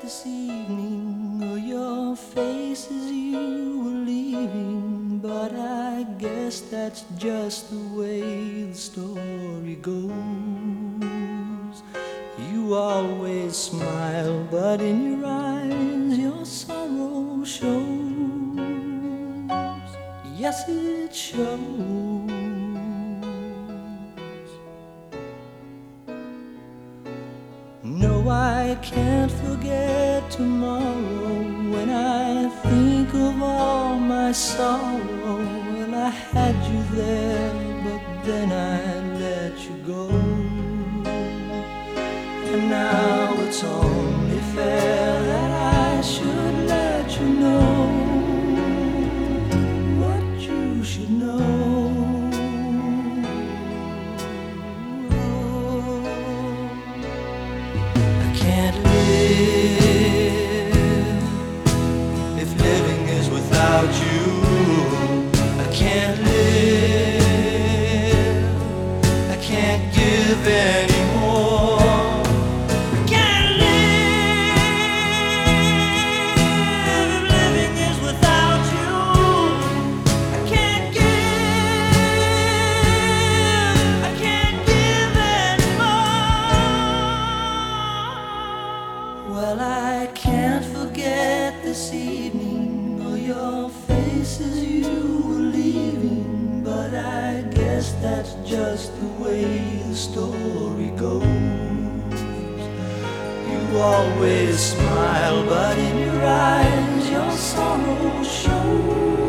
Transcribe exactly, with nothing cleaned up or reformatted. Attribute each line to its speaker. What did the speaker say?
Speaker 1: this evening, or your face as you were leaving, but I guess that's just the way the story goes. You always smile, but in your eyes your sorrow shows. Yes, it shows. No, I can't forget tomorrow. When I think of all my sorrow, well, I had you there, but then I let you go. And now it's only fair that I should let you know what you should know. Can't live if living is without you. I can't live, I can't give anymore. I can't live if living is without you. I can't give, I can't give anymore. Well, I can't forget this evening, or your face as you were leaving, but I guess that's just the way the story goes. You always smile, but in your eyes your sorrow shows.